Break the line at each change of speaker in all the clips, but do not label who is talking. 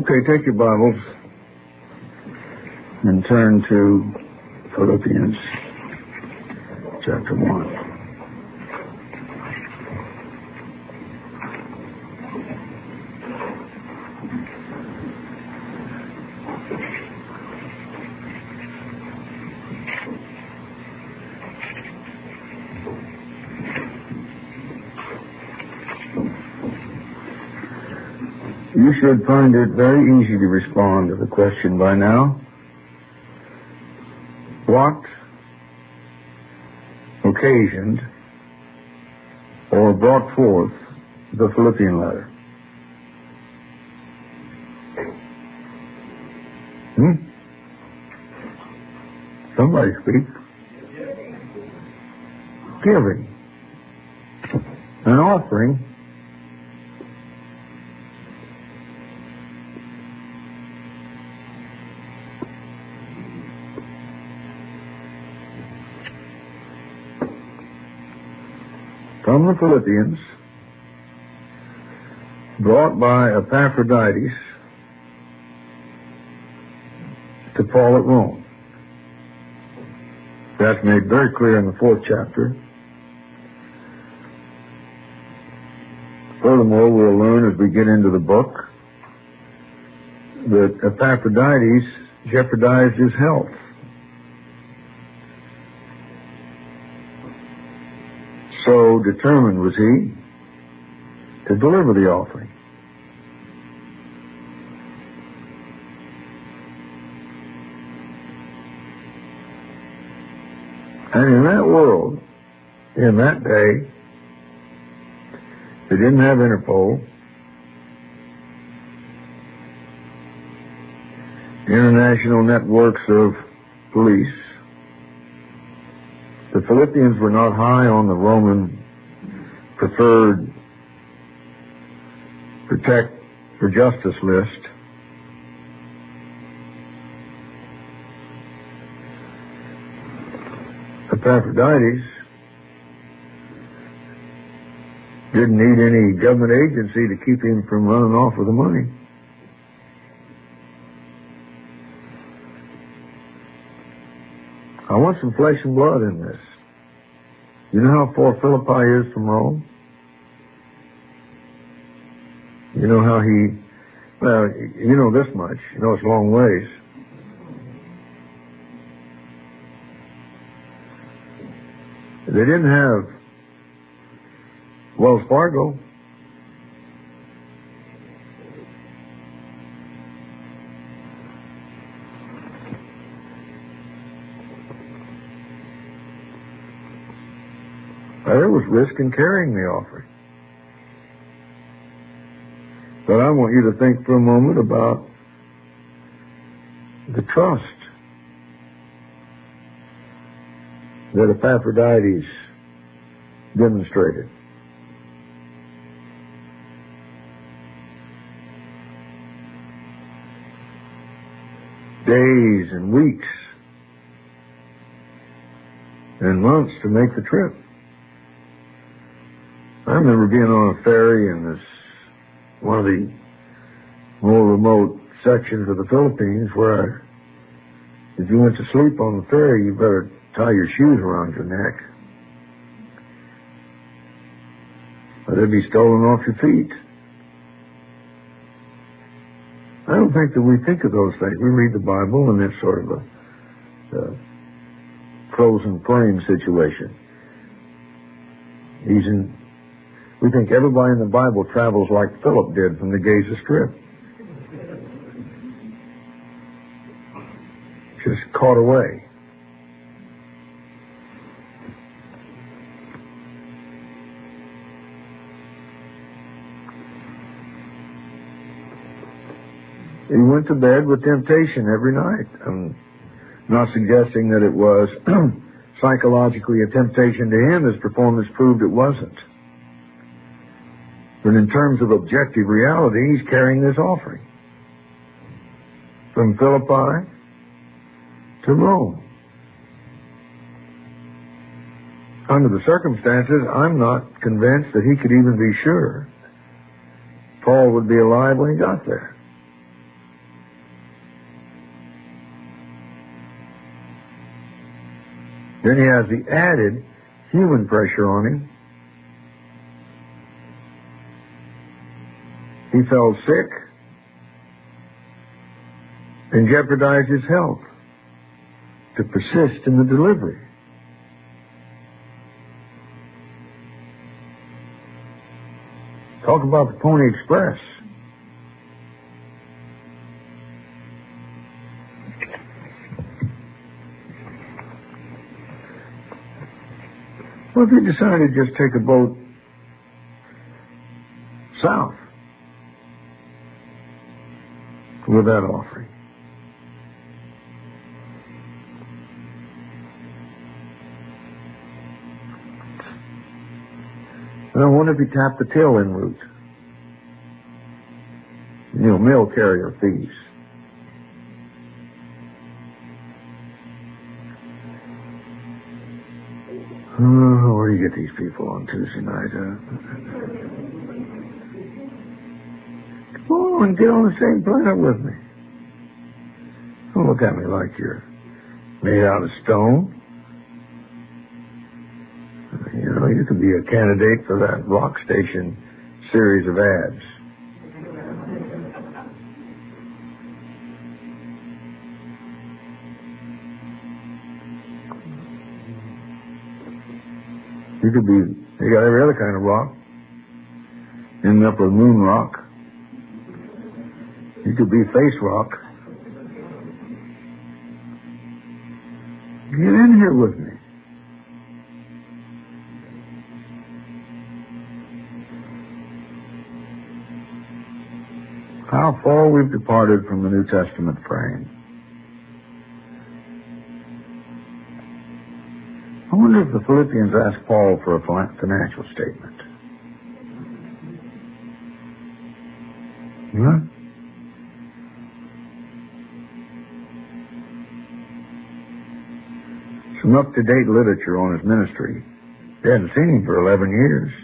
Okay, take your Bibles and turn to Philippians chapter 1. You should find it very easy to respond to the question by now. What occasioned or brought forth the Philippian letter? Somebody speak. Giving. An offering. From the Philippians, brought by Epaphroditus to Paul at Rome. That's made very clear in the 4th chapter. Furthermore, we'll learn as we get into the book that Epaphroditus jeopardized his health. So determined was he to deliver the offering. And in that world, in that day, they didn't have Interpol, international networks of police. The Philippians were not high on the Roman preferred protect for justice list. Epaphroditus didn't need any government agency to keep him from running off with the money. I want some flesh and blood in this. You know how far Philippi is from Rome? You know how you know this much. You know it's a long ways. They didn't have Wells Fargo. There was risk in carrying the offering. But I want you to think for a moment about the trust that Epaphroditus demonstrated. Days and weeks and months to make the trip. I remember being on a ferry in one of the more remote sections of the Philippines where if you went to sleep on the ferry, you better tie your shoes around your neck, or they'd be stolen off your feet. I don't think that we think of those things. We read the Bible and it's sort of a frozen frame situation. We think everybody in the Bible travels like Philip did from the Gaza Strip. Just caught away. He went to bed with temptation every night. I'm not suggesting that it was psychologically a temptation to him. His performance proved it wasn't. But in terms of objective reality, he's carrying this offering from Philippi to Rome. Under the circumstances, I'm not convinced that he could even be sure Paul would be alive when he got there. Then he has the added human pressure on him. He fell sick and jeopardized his health to persist in the delivery. Talk about the Pony Express. Well, if he decided to just take a boat south with that offering. And I wonder if he tapped the tail en route. Mail carrier fees. Oh, where do you get these people on Tuesday night, huh? Come on, get on the same planet with me. Don't look at me like you're made out of stone. You could be a candidate for that rock station series of ads. You got every other kind of rock. Ending up with moon rock. You could be face rock. Get in here with me. How far we've departed from the New Testament frame. I wonder if the Philippians asked Paul for a financial statement. Huh? Some up-to-date literature on his ministry. They hadn't seen him for 11 years.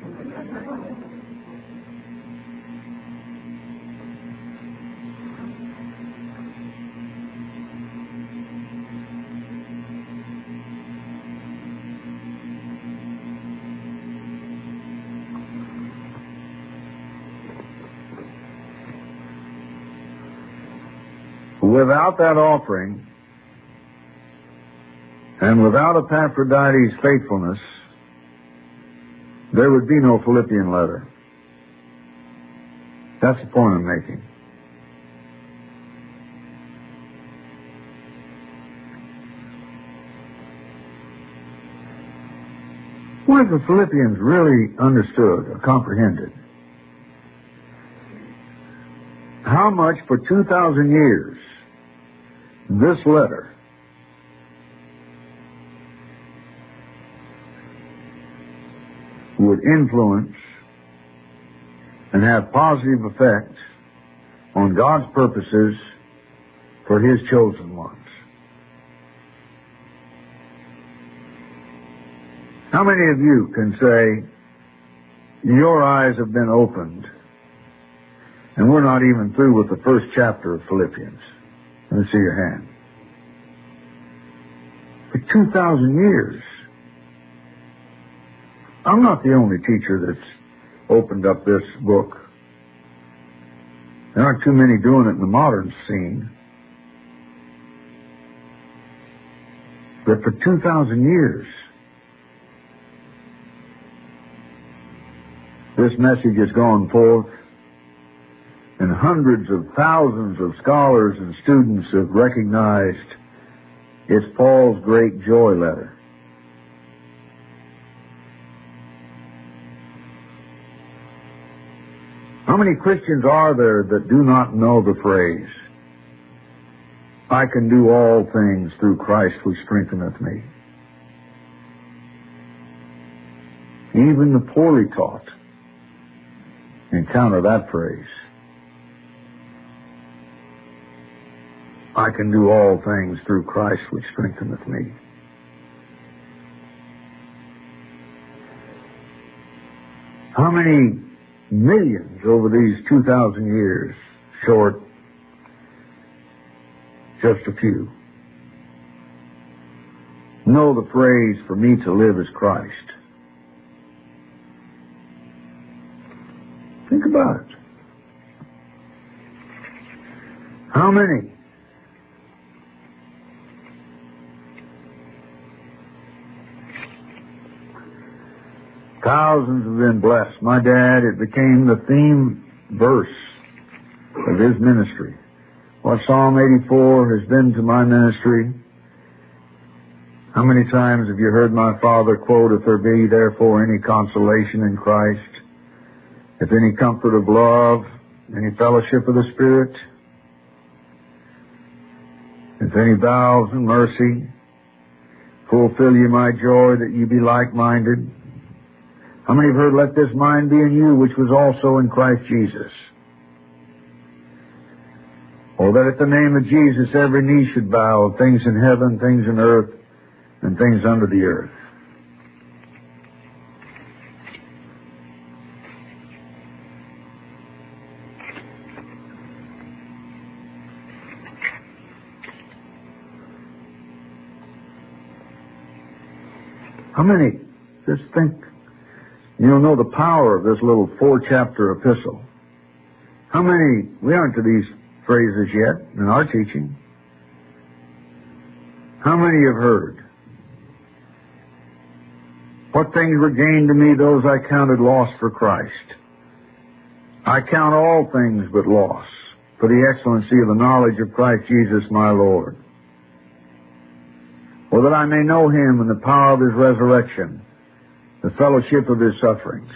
Without that offering, and without Epaphroditus' faithfulness, there would be no Philippian letter. That's the point I'm making. What if the Philippians really understood or comprehended how much for 2,000 years this letter would influence and have positive effects on God's purposes for His chosen ones? How many of you can say, your eyes have been opened, and we're not even through with the first chapter of Philippians? Let me see your hand. For 2,000 years. I'm not the only teacher that's opened up this book. There aren't too many doing it in the modern scene. But for 2,000 years, this message has gone forth, and hundreds of thousands of scholars and students have recognized it's Paul's great joy letter. How many Christians are there that do not know the phrase, I can do all things through Christ who strengtheneth me? Even the poorly taught encounter that phrase. I can do all things through Christ which strengtheneth me. How many millions over these 2,000 years, short, just a few, know the phrase, "For me to live is Christ"? Think about it. How many? Thousands have been blessed. My dad, it became the theme verse of his ministry. What Psalm 84 has been to my ministry. How many times have you heard my father quote, "If there be therefore any consolation in Christ, if any comfort of love, any fellowship of the Spirit, if any bowels and mercy, fulfill you my joy that you be like-minded." How many have heard, "Let this mind be in you, which was also in Christ Jesus"? Or that at the name of Jesus every knee should bow, of things in heaven, things in earth, and things under the earth. How many? Just think. You'll know the power of this little 4-chapter epistle. How many? We aren't to these phrases yet in our teaching. How many have heard? "What things were gained to me, those I counted loss for Christ. I count all things but loss for the excellency of the knowledge of Christ Jesus my Lord, or that I may know him and the power of his resurrection, the fellowship of his sufferings."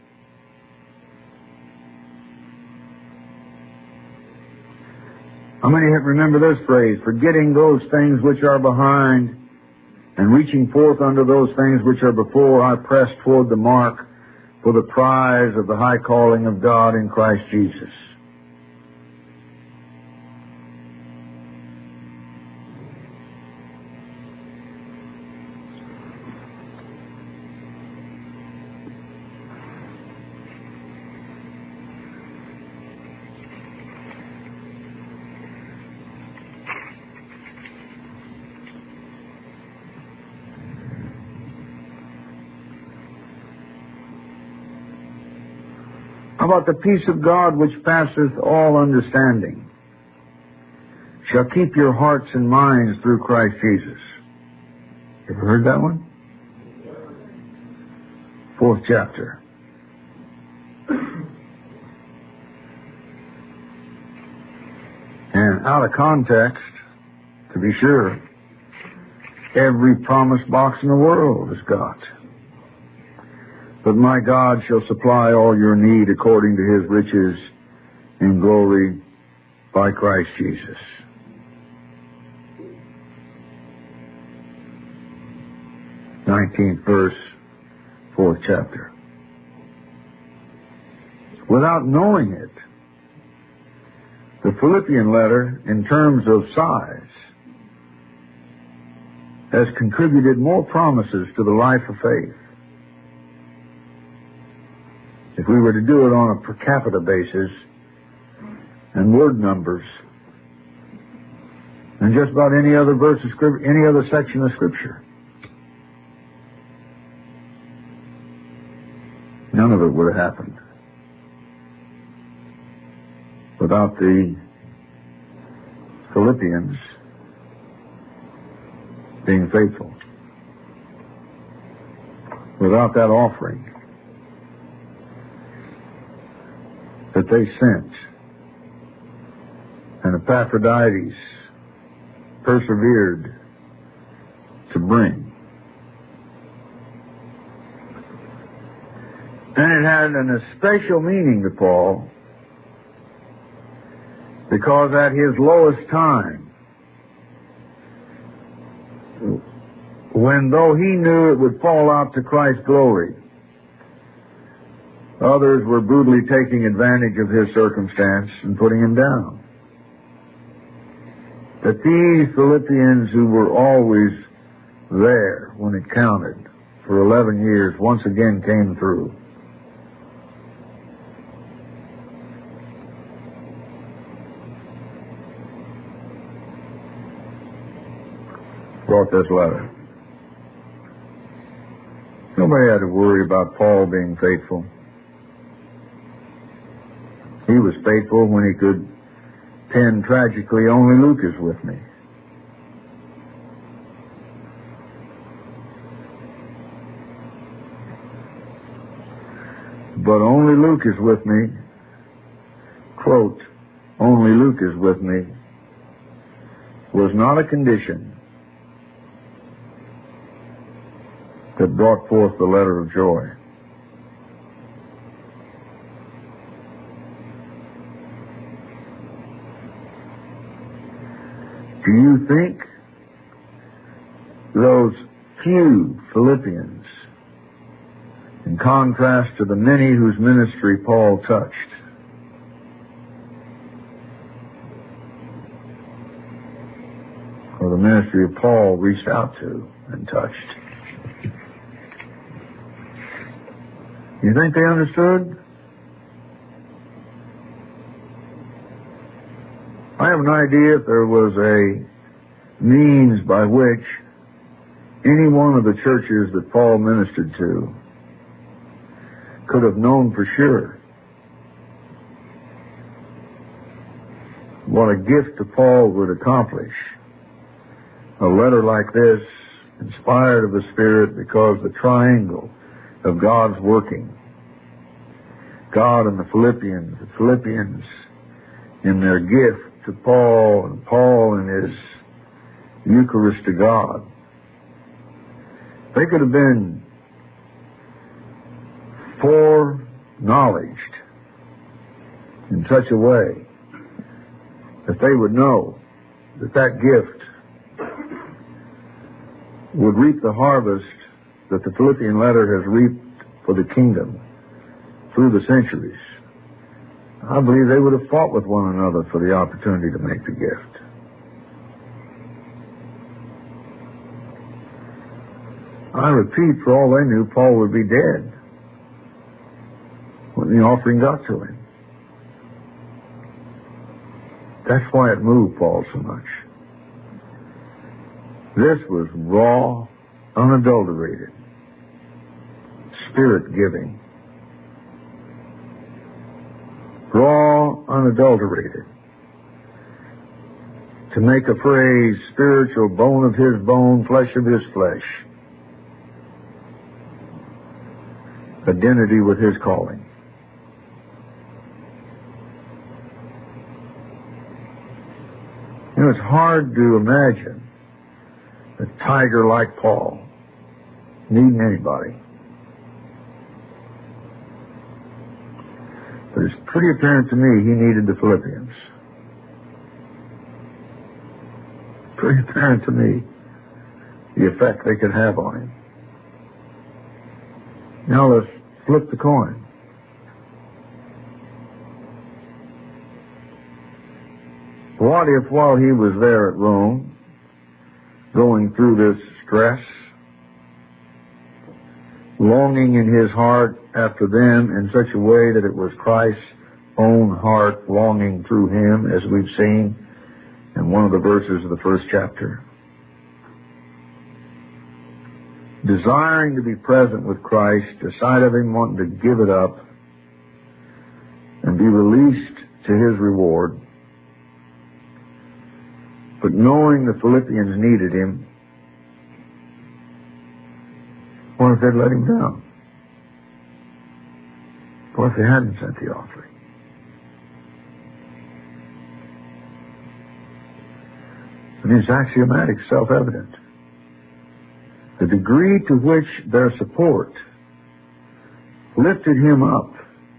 How many have remember this phrase, "Forgetting those things which are behind and reaching forth unto those things which are before, I press toward the mark for the prize of the high calling of God in Christ Jesus"? How about the peace of God which passeth all understanding shall keep your hearts and minds through Christ Jesus? Ever heard that one? 4th chapter. And out of context, to be sure, every promise box in the world has got. "But my God shall supply all your need according to his riches in glory by Christ Jesus." Nineteenth verse, 4th chapter. Without knowing it, the Philippian letter, in terms of size, has contributed more promises to the life of faith. If we were to do it on a per capita basis and word numbers, than just about any other verse of Scripture, any other section of Scripture. None of it would have happened without the Philippians being faithful, without that offering that they sent, and Epaphroditus persevered to bring. And it had an especial meaning to Paul, because at his lowest time, when though he knew it would fall out to Christ's glory, others were brutally taking advantage of his circumstance and putting him down. That these Philippians, who were always there when it counted for 11 years, once again came through. Brought this letter. Nobody had to worry about Paul being faithful. He was faithful when he could pen tragically, "Only Luke is with me." But "only Luke is with me," quote, "only Luke is with me," was not a condition that brought forth the letter of joy. Do you think those few Philippians, in contrast to the many whose ministry Paul touched, or the ministry of Paul reached out to and touched, you think they understood? I have an idea if there was a means by which any one of the churches that Paul ministered to could have known for sure what a gift to Paul would accomplish. A letter like this, inspired of the Spirit, because the triangle of God's working, God and the Philippians in their gift to Paul, and Paul in his Eucharist to God. They could have been foreknowledged in such a way that they would know that that gift would reap the harvest that the Philippian letter has reaped for the kingdom through the centuries. I believe they would have fought with one another for the opportunity to make the gift. I repeat, for all they knew, Paul would be dead when the offering got to him. That's why it moved Paul so much. This was raw, unadulterated, Spirit-giving. Raw, unadulterated. To make a phrase, spiritual, bone of his bone, flesh of his flesh. Identity with his calling. You know, it's hard to imagine a tiger like Paul needing anybody. But it's pretty apparent to me he needed the Philippians. Pretty apparent to me the effect they could have on him. Now let's flip the coin. What if while he was there at Rome, going through this stress, longing in his heart after them in such a way that it was Christ's own heart longing through him, as we've seen in one of the verses of the first chapter, desiring to be present with Christ, the sight of him wanting to give it up and be released to his reward, but knowing the Philippians needed him, what if they'd let him down? What if they hadn't sent the offering? I mean, it's axiomatic, self-evident. The degree to which their support lifted him up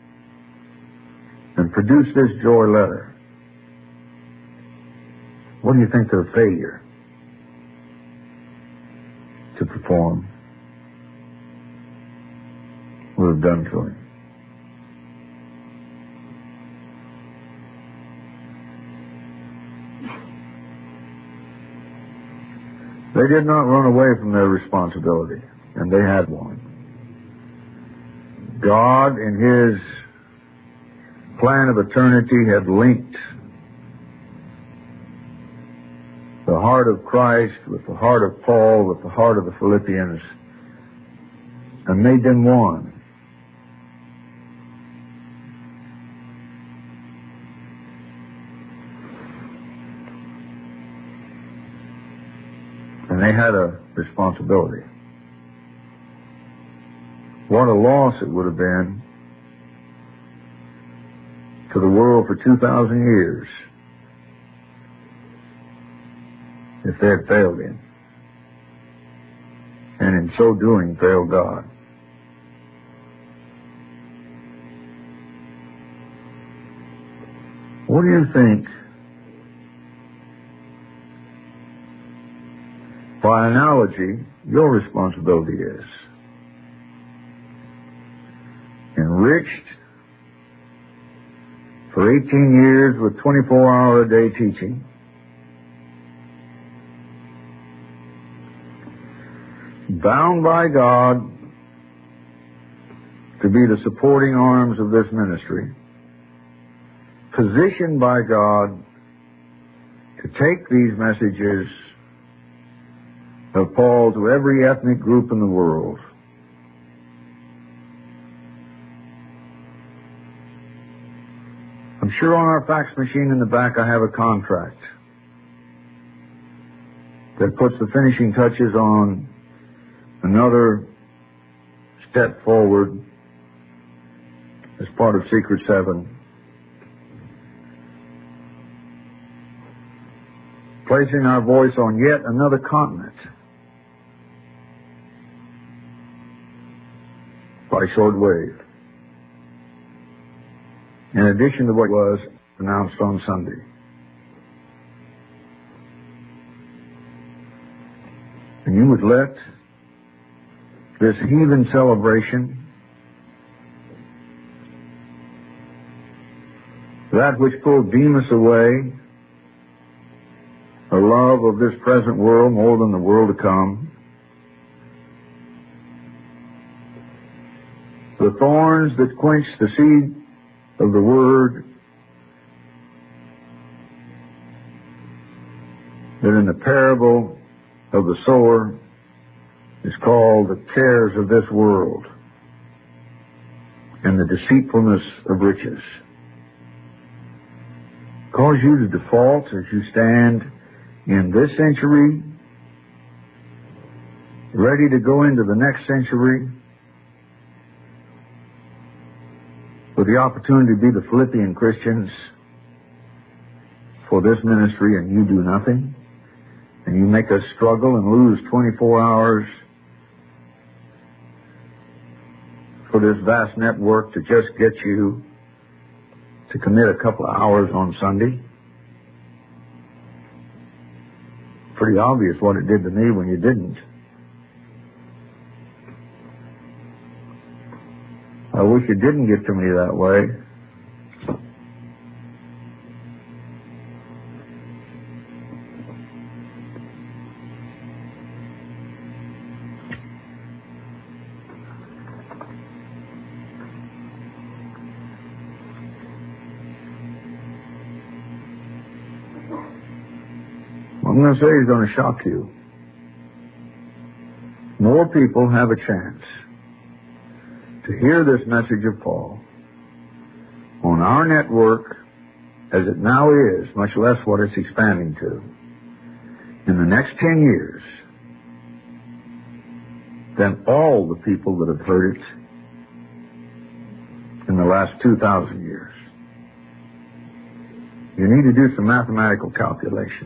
and produced this joy letter. What do you think their failure to perform would have done to him? They did not run away from their responsibility, and they had one. God, in his plan of eternity, had linked the heart of Christ with the heart of Paul, with the heart of the Philippians, and made them one. And they had a responsibility. What a loss it would have been to the world for 2,000 years if they had failed Him, and in so doing failed God. What do you think, by analogy, your responsibility is? Enriched for 18 years with 24-hour-a-day teaching, bound by God to be the supporting arms of this ministry, positioned by God to take these messages of Paul to every ethnic group in the world. I'm sure on our fax machine in the back I have a contract that puts the finishing touches on another step forward as part of Secret 7, placing our voice on yet another continent by shortwave, in addition to what was announced on Sunday. And you would let this heathen celebration, that which pulled Demas away, a love of this present world more than the world to come, the thorns that quench the seed of the Word, that in the parable of the sower is called the cares of this world and the deceitfulness of riches, cause you to default as you stand in this century, ready to go into the next century, with the opportunity to be the Philippian Christians for this ministry, and you do nothing, and you make us struggle and lose 24 hours for this vast network to just get you to commit a couple of hours on Sunday. Pretty obvious what it did to me when you didn't. I wish it didn't get to me that way. What I'm going to say is going to shock you. More people have a chance to hear this message of Paul on our network as it now is, much less what it's expanding to, in the next 10 years than all the people that have heard it in the last 2,000 years. You need to do some mathematical calculation.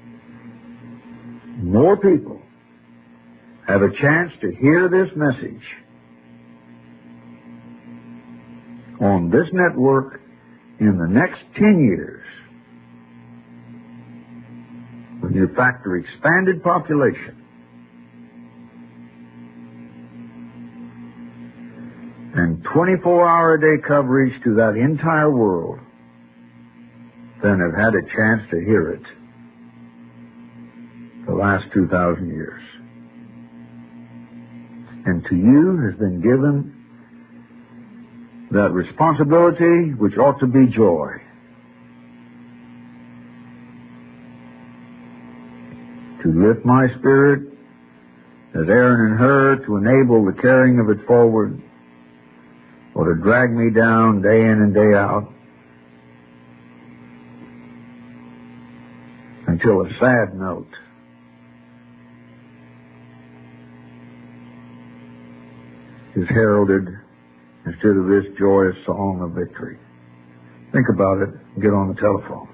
More people have a chance to hear this message on this network in the next 10 years, when you factor expanded population and 24-hour-a-day coverage to that entire world, than have had a chance to hear it the last 2,000 years. And to you has been given that responsibility which ought to be joy. To lift my spirit as Aaron and Hur to enable the carrying of it forward, or to drag me down day in and day out until a sad note is heralded instead of this joyous song of victory. Think about it and get on the telephone.